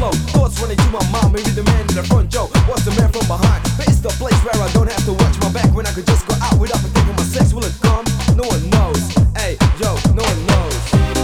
flow. Thoughts running to my mind, maybe the man in the front, Joe. What's the man from behind? But it's the place where I don't have to watch my back, when I could just go out without thinking my sex. Will it come? No one knows. Hey, yo, no one knows.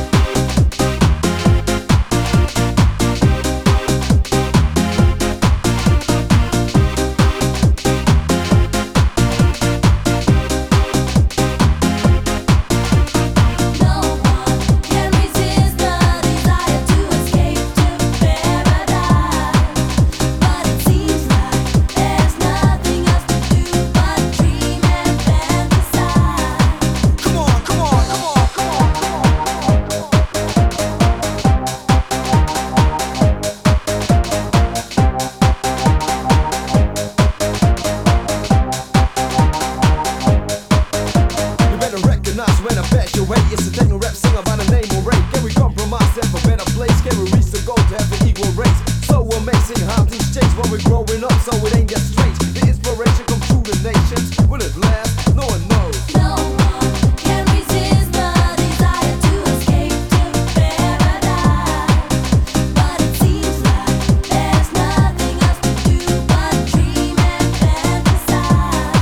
When I pass your way, it's a thing a rap singer by the name of Ray. Can we compromise and for better place? Can we reach the goal to have an equal race? So amazing how things change when we're growing up, so it ain't that strange. The inspiration comes through the nations. Will it last? No one knows. No one can resist the desire to escape to paradise. But it seems like there's nothing else to do but dream and fantasize.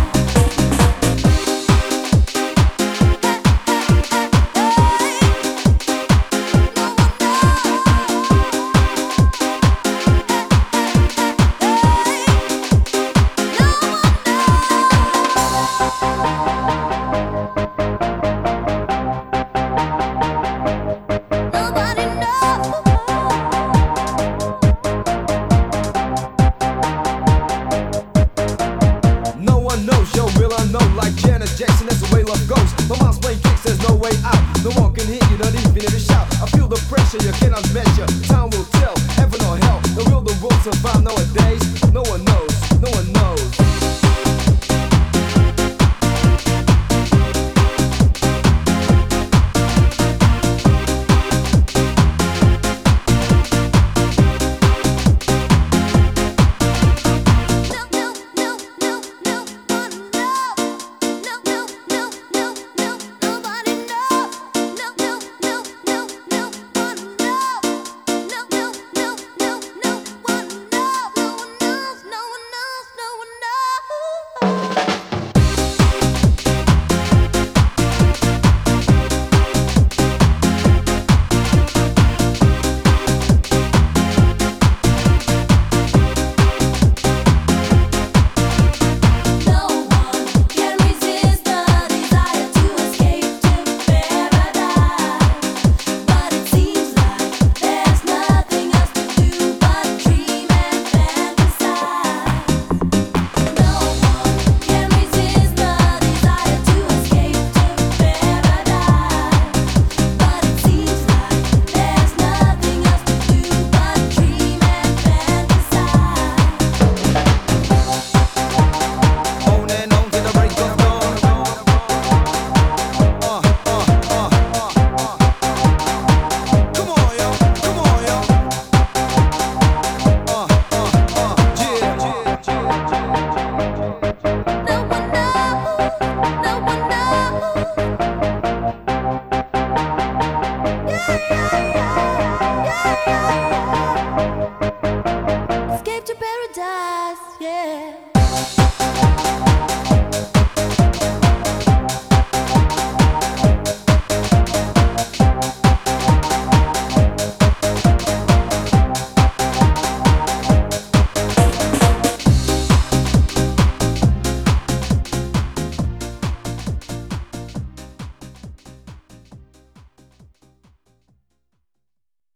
Like Janet Jackson, that's the way love goes. My mom's playing kicks, there's no way out. No one can hear you, not even if you shout. I feel the pressure you cannot measure. Time will tell, heaven or hell. The will survive.